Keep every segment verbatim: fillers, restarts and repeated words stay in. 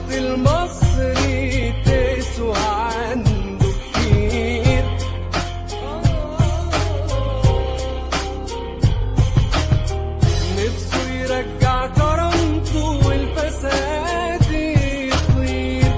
المصري تسوى عنده كتير. نفسه يرجع كرامته والفساد يطير.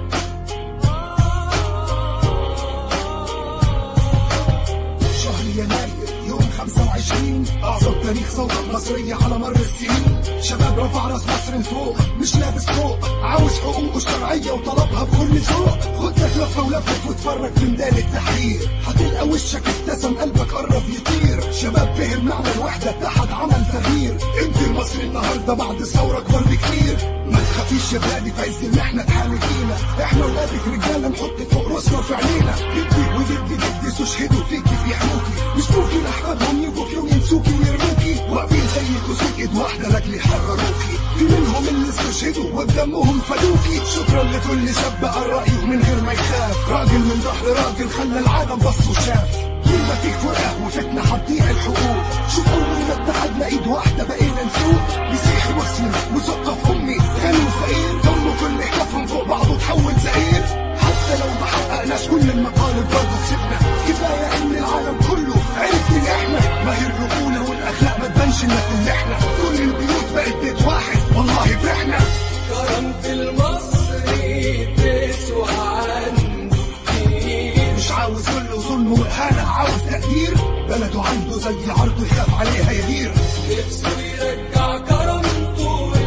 شهر يناير يوم خمسة وعشرين أعظم تاريخ ثورة مصرية على مر السنين. شباب رفع راس مصر لفوق مش لابس فوق، عاوز حقوقه الشرعية وطلبها بكل ذوق. خد لك لفة ولفت واتفرج في ميدان التحرير، هتلقى وشك ابتسم قلبك قرب يطير. شباب فهم معنى الوحدة اتحد عمل تغيير. انت المصري النهاردة بعد ثورة اكبر بكتير. ما تخافيش يا بلادي في عز المحنة تحامي فينا، احنا ولادك رجالة نحط فوق راسنا في عينينا. جدي وجدي جدي استشهدوا فيكي بيحموكي، مش ممكن احفادهم يجوا في يوم ينسوكي ويرموكي. واقفين زيك وسوق ايد واحدة لاجل يحرروكي، في منهم اللي استشهدوا وبدمهم فدوكي. شكرا لكل شاب بقى رأيه من غير ما يخاف، راجل من ظهر راجل خلى العالم بص وشاف. طول ما فيك فرقة وفتنة هتضيع الحقوق، شوف أول ما اتحدنا ايد واحدة بقينا نسوق. مسيحي مسلم مثقف أمي غني وفقير، ضموا كل حكفهم فوق بعضه تحول زئير. حتى لو ما حققناش كل المطالب برضه كسبنا، كفاية إن العالم كله عرف إن إحنا ما هي الرجولة والأخلاق ما تبانش إلا في إحنا. كل البيوت بقت بيت واحد والله فرحنا. كرامة المصري تسوى عنده كتير. مش عاوز كله ظلم وإهانة، عاوز تقدير. بلده عنده زي عرضه يخاف عليها يدير. نفسه يرجع كرامته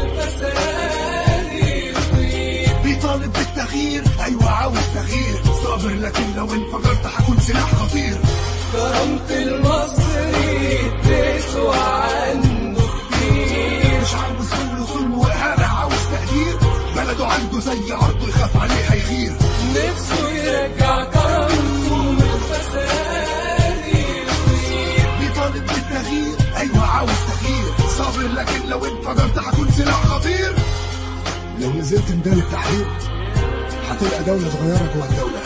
والفساد يطير. بيطالب بالتغيير، أيوة عاوز تغيير. صابر لكن لو انفجرت هكون سلاح خطير. كرامة المصري تسوى عنده كتير. مش عاوز كله ظلم وإهانة، عاوز تقدير. بلده عنده زي عرضه يخاف عليها يغير. نفسه يرجع كرامته والفساد يطير. بيطالب بالتغيير، أيوة عاوز تغيير. صابر لكن لو انفجرت هكون سلاح خطير. لو نزلت ميدان التحرير هتلقى دولة صغيرة جوه الدولة.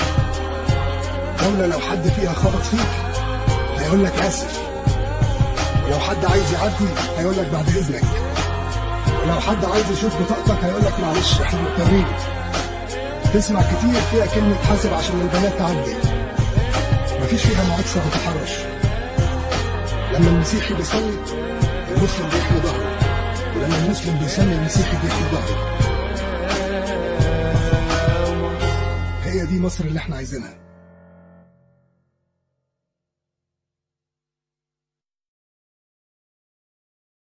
دولة لو حد فيها خبط فيك هيقول لك آسف، ولو حد عايز يعدي هيقول لك بعد إذنك، ولو حد عايز يشوف بطاقتك هيقول لك معلش احنا مضطرين. تسمع كتير فيها كلمة حاسب عشان البنات تعدي، مفيش فيها معاكسة وتحرش. لما المسيحي بيصلي المسلم بيحمي ظهره، ولما المسلم بيصلي المسيحي بيحمي ظهره. هي دي مصر اللي احنا عايزينها.